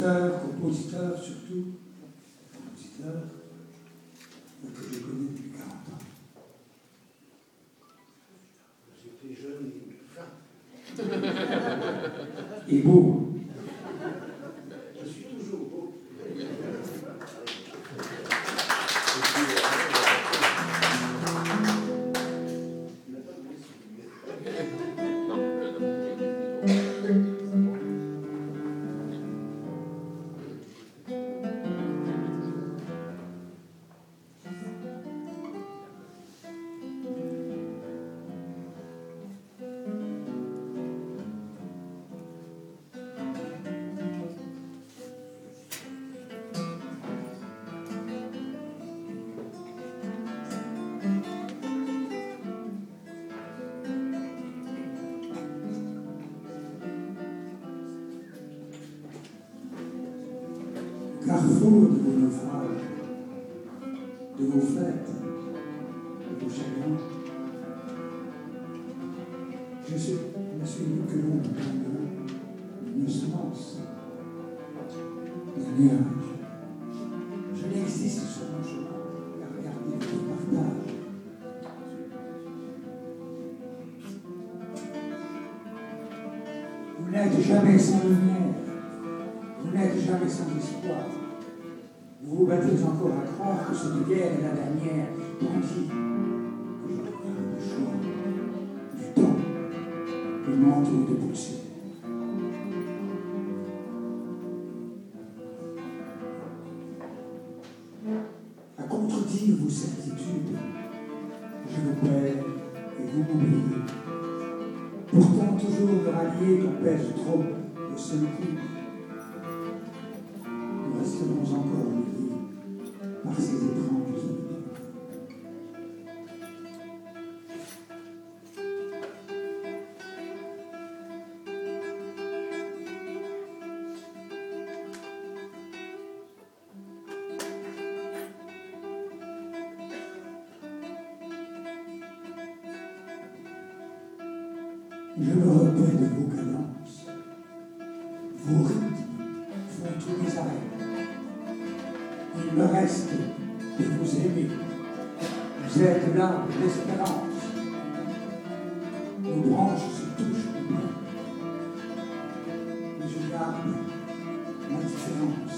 Compositeur surtout, compositeur que je connais depuis 40 ans. J'étais jeune et fin. Et beau. Je suis toujours beau. Carrefour de vos naufrages, de vos fêtes, de vos chagrins, je ne suis que l'ombre d'une semence, d'un nuage. Je n'existe sur mon chemin qu'à regarder votre partage. Vous n'êtes jamais sans lumière, vous n'êtes jamais sans espoir. Vous vous battez encore à croire que cette guerre est la dernière, tandis que je regarde le choix du temps, le manteau de poussière. À contredire vos certitudes, je vous perds et vous m'oubliez. Pourtant toujours me rallier quand pèse trop vos solitudes. Nous resterons encore liés par ces étranges solitudes. Je me repère de vos cadences. Vos rythmes font tous mes arrêts. Il me reste de vous aimer. Vous êtes l'arbre de l'espérance. Nos branches se touchent de main. Et je garde ma différence.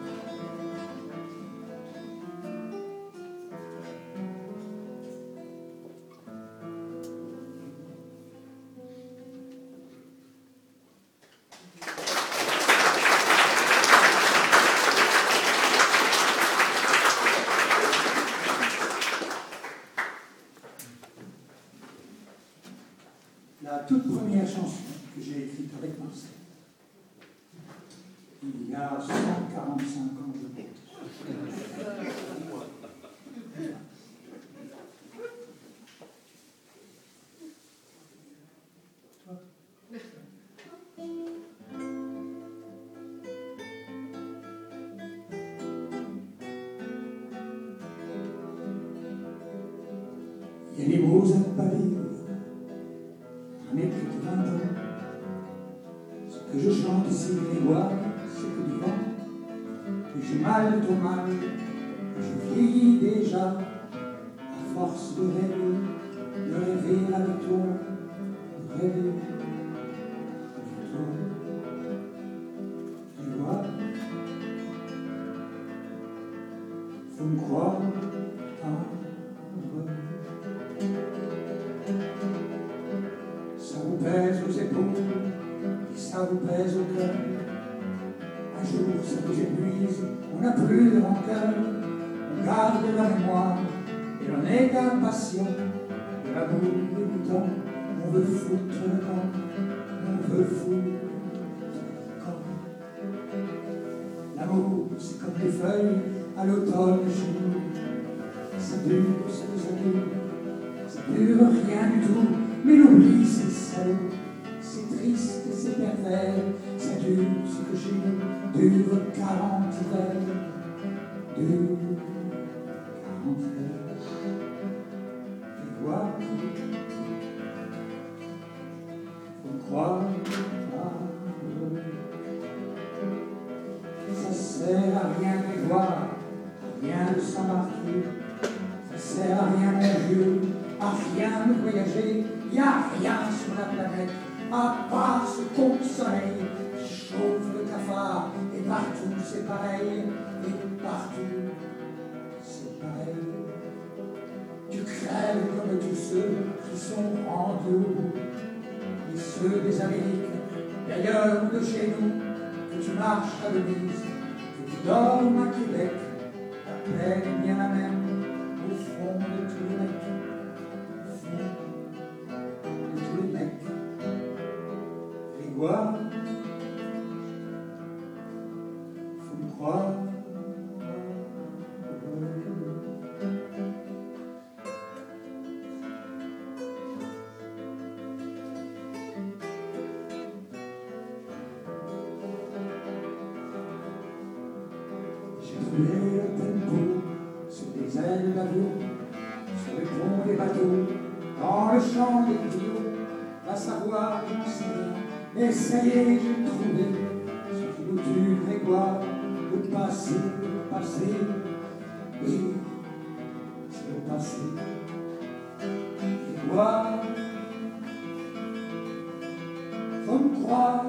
La toute première chanson que j'ai écrite avec Marcel, il y a 145 ans, je pense. Il y a des mots à ne pas dire. Un mépris de 20 ans. Ce que je chante ici, Grégoire, c'est que du vent. Et j'ai mal, trop mal. Je vieillis déjà, à force de rêver avec toi, de rêver avec toi. Grégoire, faut me croire, ça vous pèse aux épaules, et ça vous pèse au cœur. Un jour, ça vous épuise, on n'a plus de rancœur. On garde la mémoire, et l'on est impatient. De l'amour et du temps, on veut foutre le camp, on veut foutre le camp. L'amour, c'est comme les feuilles à l'automne chez nous. Ça dure, ça dure, ça dure rien du tout. Mais l'oubli, c'est salaud, c'est triste et c'est pervers. Ça dure ce que chez nous dure 40 hivers. Dure 40 hivers. Et quoi? Faut me croire. sert à rien de voir, à rien de s'embarquer. Ça sert à rien, mon vieux, à rien de voyager. Y a rien sur la planète, à part ce con soleil qui chauffe le cafard. Et partout c'est pareil, et partout c'est pareil. Tu crèves comme tous ceux qui sont rendus au bout, et ceux des Amériques, d'ailleurs ou de chez nous, que tu marches à Venise, que tu dormes à Québec, ta peine est bien la même au fond de tous les mecs, au fond de tous les mecs. Grégoire, faut me croire. J'ai roulé le tempo sur des ailes d'avion, sur les ponts des bateaux, dans le champ des griots, va savoir j'en sais rien. Essayez, j'ai trouvé ce qui nous tue, Grégoire, le passé, oui, c'est le passé. Grégoire, faut me croire.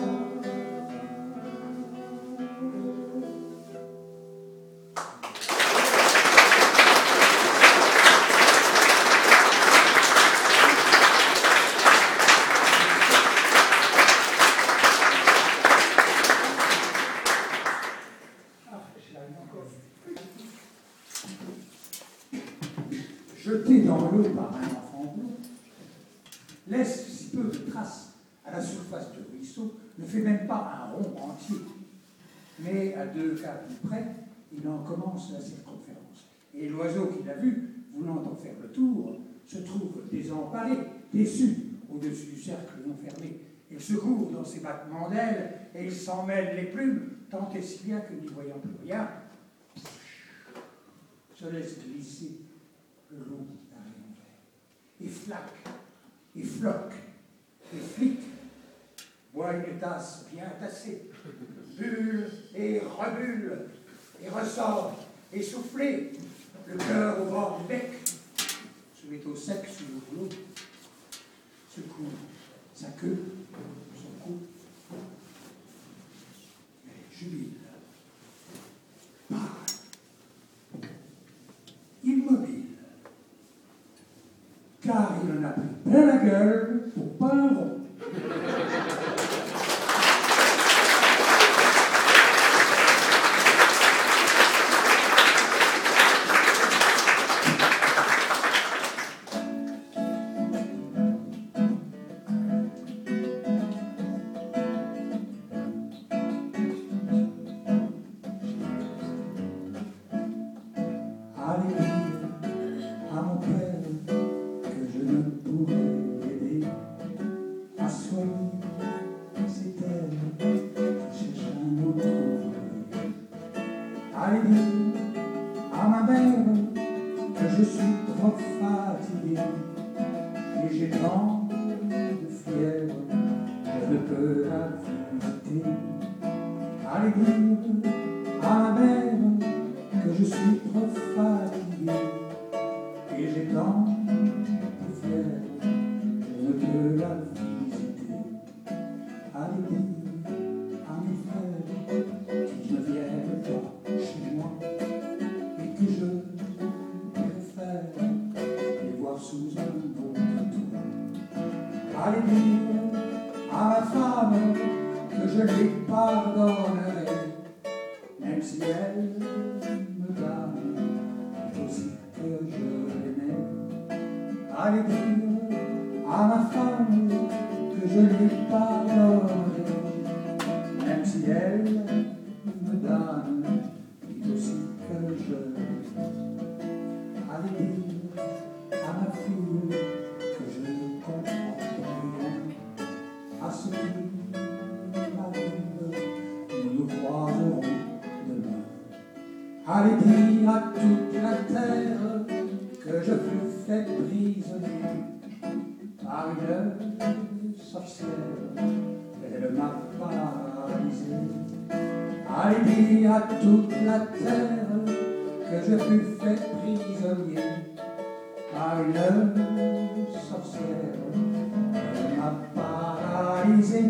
Jeté dans l'eau par un enfant bleu, laisse si peu de traces à la surface du ruisseau, ne fait même pas un rond entier. Mais à 2 cas plus près, il en commence la circonférence. Et l'oiseau qu'il a vu, voulant en faire le tour, se trouve désemparé, déçu, au-dessus du cercle non fermé. Il se court dans ses battements d'ailes et il s'en mêle les plumes, tant et si bien que, n'y voyant plus rien, se laisse glisser le long d'un rayon vert, et flaque, et floque, et flique, boit une tasse bien tassée, bulle et rebulle, et ressort, essoufflé, le cœur au bord du bec, se met au sec sous le rouleau, secoue sa queue, son cou, et jubile, pâle, immobile, car il en a pris plein la gueule pour pas un rond. Allez dire à mon père que je ne pourrai l'aider à soigner ses terres, cherche un autre ouvrier. Allez dire à ma mère que je suis trop fatigué et j'ai tant de fièvre, je ne peux la visiter. Allez dire à ma mère que je suis trop fatigué et j'ai tant de fièvre, je ne peux la visiter. Allez dire à mes frères qu'ils ne viennent pas chez moi et que je préfère les voir sous un autre toit. Allez dire à ma femme que je les pardonnerai, même si elle me donne aussi que je l'aimais. Allez dire à ma femme que je les pardonnerai, même si elle me donne aussi que je l'aimais. Allez dire à ma fille que je ne comprends rien à ce qui m'arrive, nous nous croiserons demain. Allez dire à toute la terre que je fus fait prisonnier par une sorcière, elle m'a paralysé. Allez dire à toute la terre que je fus fait prisonnier par une sorcière. Elle m'a paralysé.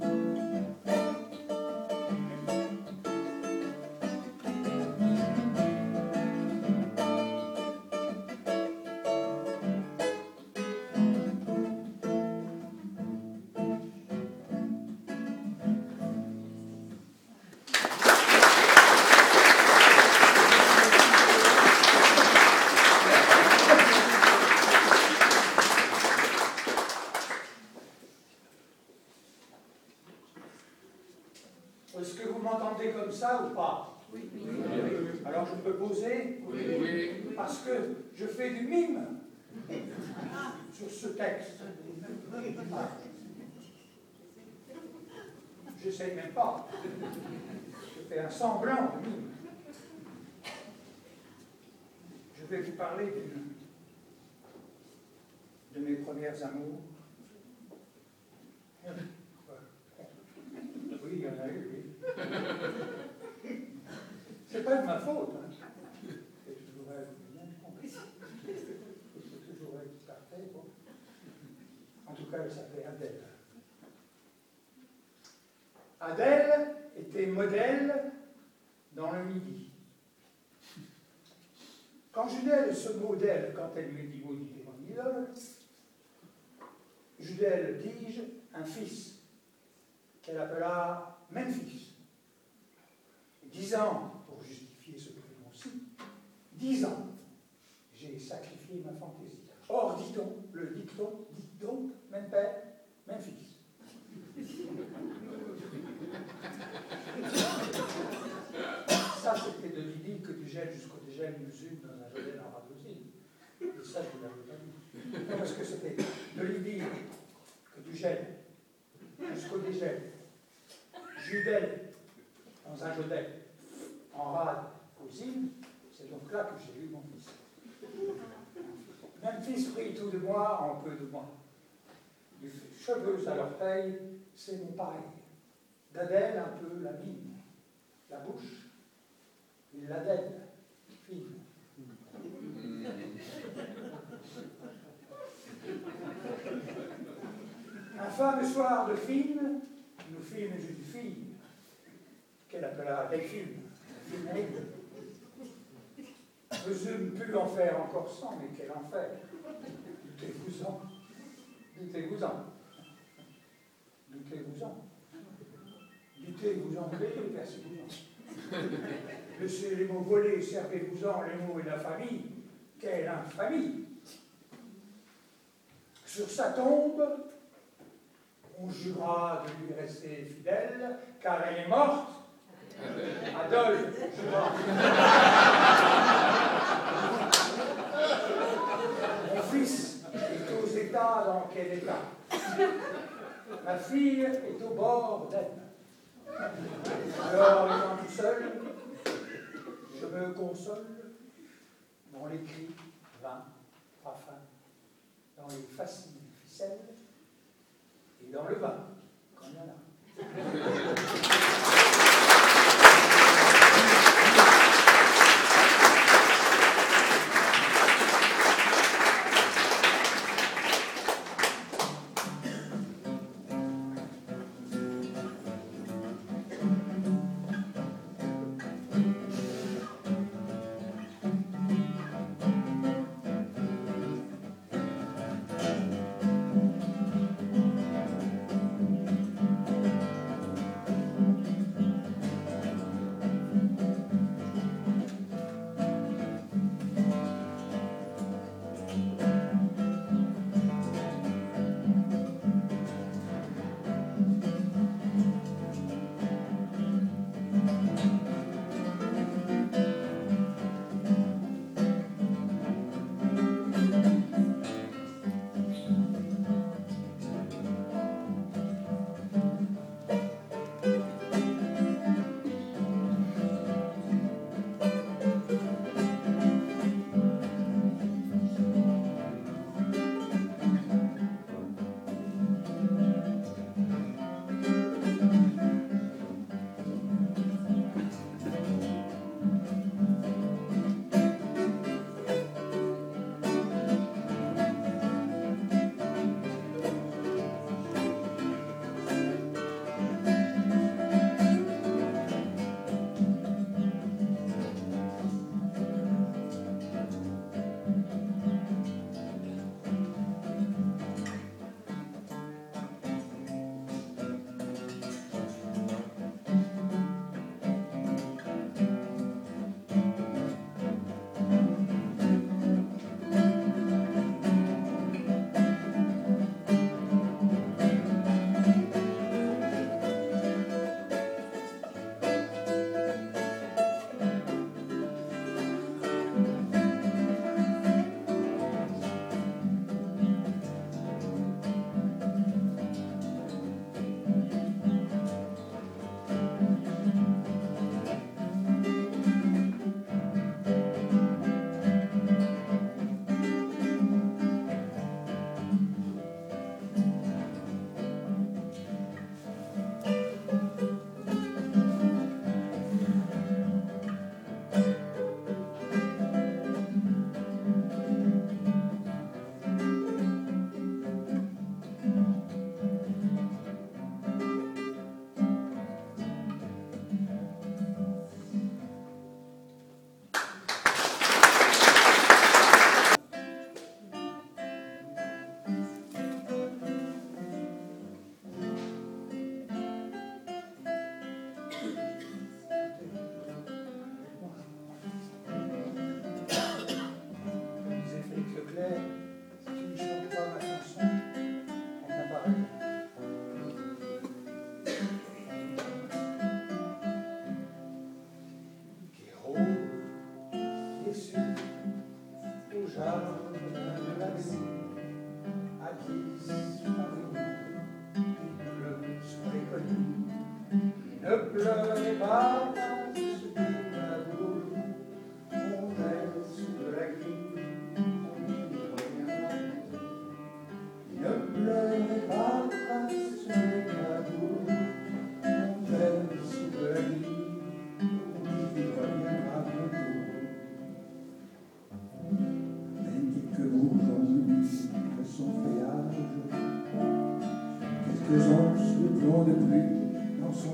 Est-ce que vous m'entendez comme ça ou pas? Oui. Alors je peux poser? Oui. Parce que je fais du mime sur ce texte. Ah. Je ne sais même pas. Je fais un semblant de mime. Je vais vous parler de mes premières amours. Oui, il y en a eu, oui. C'est pas de ma faute. Hein. C'est toujours elle qui vient. C'est toujours elle qui partait. Bon. En tout cas, elle s'appelait Adèle. Adèle était modèle dans le Midi. Quand Judelle se modèle, quand elle lui dit maudit mon idole, Judelle dis-je un fils qu'elle appela Memphis. 10 ans pour justifier ce prénom-ci. 10 ans, j'ai sacrifié ma fantaisie. Or, dit donc, même père, même fils. Ça, c'était de l'idylle que du gel jusqu'au dégel musulmane dans un jardin en radosine. Et ça, je ne l'avais pas dit. Non, parce que c'était de l'idylle que du gel jusqu'au dégel. Judelle dans un jodel en rade cousine, c'est donc là que j'ai eu mon fils. Memphis prit tout de moi en peu de mois. Du cheveux à l'orteil, c'est mon pareil. D'Adèle un peu la mine, la bouche, il l'Adèle, fine. Un fameux soir de fine, nous fîmes une fille qu'elle appela Delphine. Nous eûmes pu en faire encore 100, mais quel enfer! Doutez-vous-en. Doutez-vous-en. Doutez-vous-en. Doutez-vous-en, versez-vous-en. Laissez les mots voler, servez-vous-en les mots et la famille. Quelle infamie! Sur sa tombe, on jura de lui rester fidèle, car elle est morte. Adolphe jura. Mon fils est aux États, dans quel état? Ma fille est au bord d'elle. Alors, étant tout seul, je me console dans les cris vains, parfums, dans les faciles ficelles, et dans le vin, quand il y en a.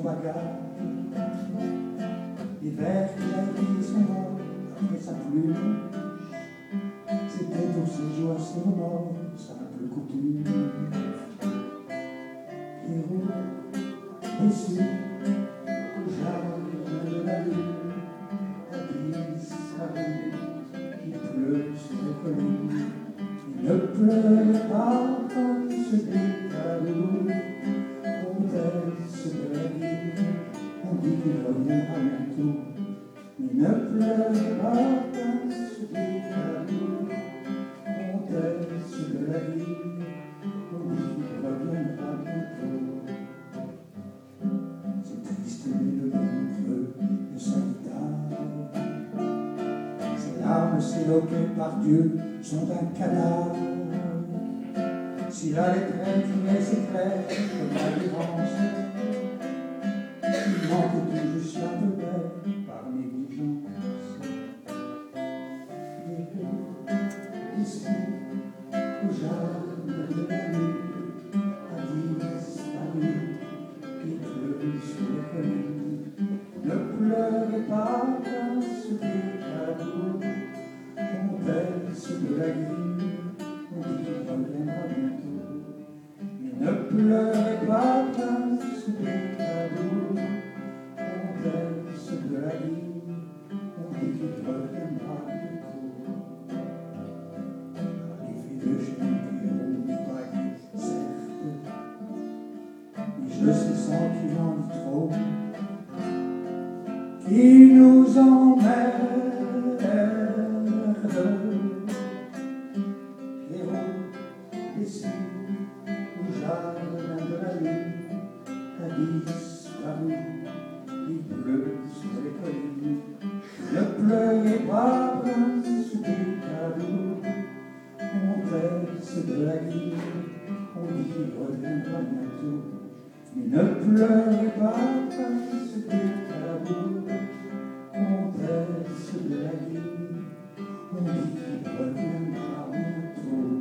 bagarres. Les vers qu'il a écrits sont morts après sa plume. C'était pour ses joies, ses remords, simple coutume. Héros, déçu, au jardin de la lune, a disparu, il pleut sur les collines. Il ne pleure pas comme celui à l'eau, comtesse de la vie, on dit qu'il reviendra bientôt. Il ne pleure pas comme celui à l'eau, comtesse de la vie, on dit qu'il reviendra bientôt. C'est triste mélodie creux de sa guitare, ses larmes s'éloquées par Dieu sont un cadavre. S'il a les traits qui met ses traits comme la défense, il manque tout juste un peu d'air par négligence. Et ici, au jardin de la lune, a disparu, il pleut sur les collines. Ne pleurez pas dans ce cadeau, comtesse de la vie, on dit qu'il reviendra bientôt. Mais ne pleurez pas dans ce cadeau, comtesse de la vie, on dit qu'il reviendra bientôt. Les vieux généraux du bail, certes, mais je sais sans qu'il en dit trop, qui nous emmerde. Héros, déçu, au jardin de la lune, a disparu, il pleut sur les collines. Ne pleurez pas, prince du cadeau, comtesse de la vie, on dit qu'il reviendra bientôt. Mais ne pleurez pas, prince du cadeau, comtesse de la vie, on dit qu'il reviendra bientôt.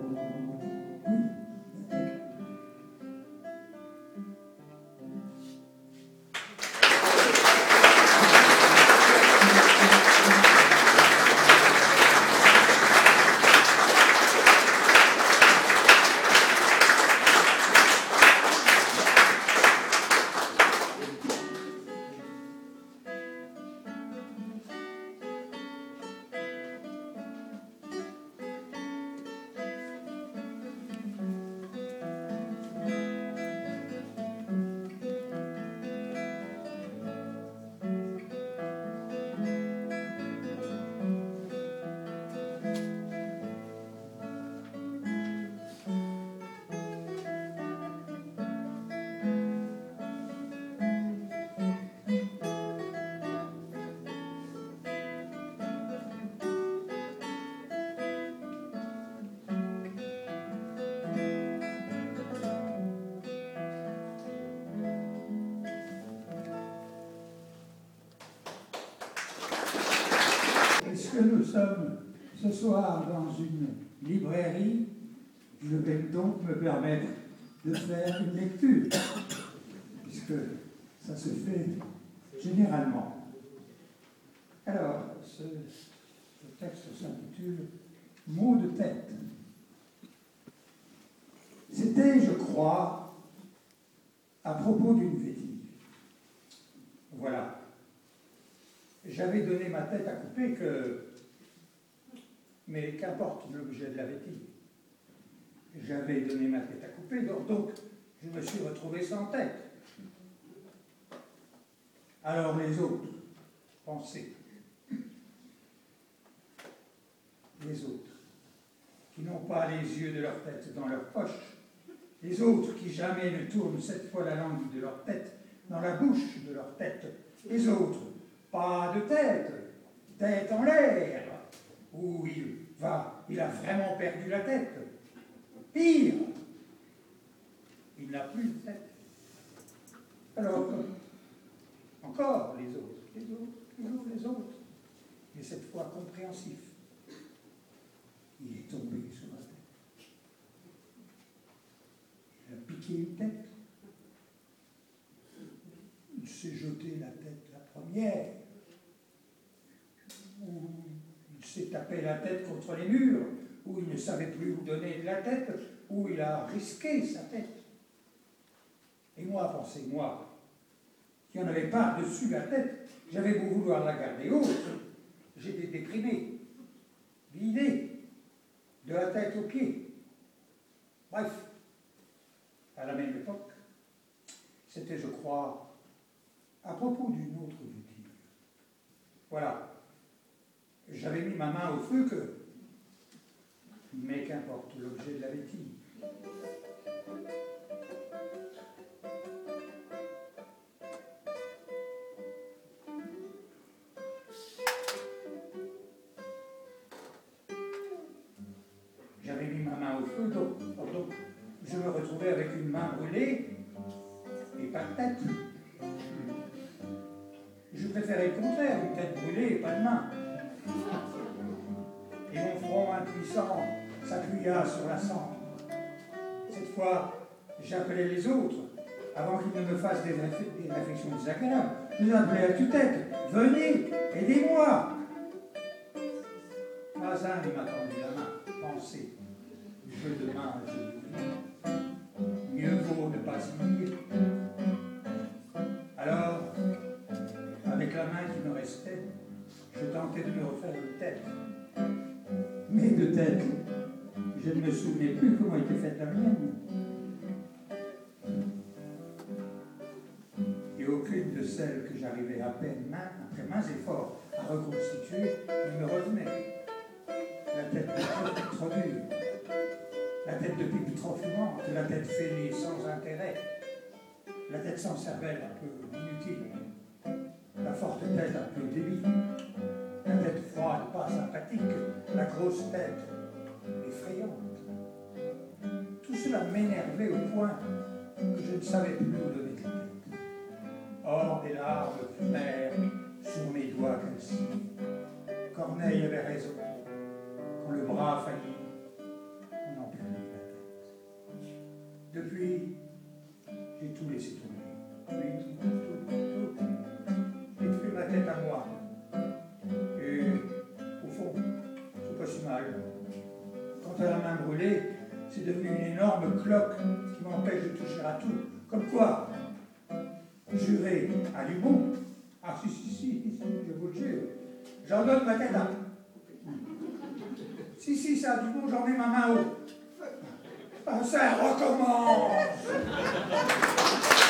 Puisque nous sommes ce soir dans une librairie, je vais donc me permettre de faire une lecture, puisque ça se fait généralement. Alors, ce texte s'intitule « Mots de tête ». C'était, je crois, à propos d'une vétille. Voilà. J'avais donné ma tête à couper mais qu'importe l'objet de la vétille. J'avais donné ma tête à couper, donc je me suis retrouvé sans tête. Alors les autres, pensez. Les autres, qui n'ont pas les yeux de leur tête dans leur poche. Les autres qui jamais ne tournent cette fois la langue de leur tête dans la bouche de leur tête. Les autres, pas de tête, tête en l'air, où il a vraiment perdu la tête. Pire, il n'a plus de tête. Alors, encore les autres, toujours les autres, mais cette fois compréhensifs. Il est tombé sur la tête. Il a piqué une tête. Une première, où il s'est tapé la tête contre les murs, où il ne savait plus où donner de la tête, où il a risqué sa tête. Et moi, pensez-moi, qui en avait par-dessus la tête, j'avais beau vouloir la garder haute, j'étais déprimé, vidé, de la tête aux pieds. Bref, à la même époque, c'était, je crois, à propos d'une autre vétille. Voilà, j'avais mis ma main au feu que... Mais qu'importe l'objet de la vétille. J'avais mis ma main au feu, donc je me retrouvais avec une main brûlée et pas de tête. Je préférais le contraire, une tête brûlée et pas de main. Et mon front impuissant s'appuya sur la cendre. Cette fois, j'appelais les autres, avant qu'ils ne me fassent des réflexions désagréables. Je les appelais à tue-tête. Venez, aidez-moi. Pas un ne m'a tendu la main. Pensez, jeu de main, jeu de mieux vaut ne pas y lire. Alors, avec la main qui me restait, je tentais de me refaire une tête. Mais de tête, je ne me souvenais plus comment était faite la mienne. Et aucune de celles que j'arrivais à peine, après maints efforts, à reconstituer, ne me revenait. La tête de pipe trop dure, la tête de pipe trop fumante, la tête fêlée sans intérêt, la tête sans cervelle un peu inutile, la forte tête un peu débile, la tête froide, pas sympathique, la grosse tête effrayante. Tout cela m'énervait au point que je ne savais plus où donner de la tête. Or, des larmes fumèrent sur mes doigts calcinés. Corneille avait raison. Quand le bras faillit, on en perdit la tête. Depuis, j'ai tout laissé tomber. Oui, tout. J'ai pris ma tête à moi. Et, au fond, c'est pas si mal. Quant à la main brûlée, c'est devenu une énorme cloque qui m'empêche de toucher à tout. Comme quoi, jurer à du bon. Ah si, je vous le jure. J'en donne ma tête à... Si, ça a du bon, j'en mets ma main haut. Ah, ça recommence.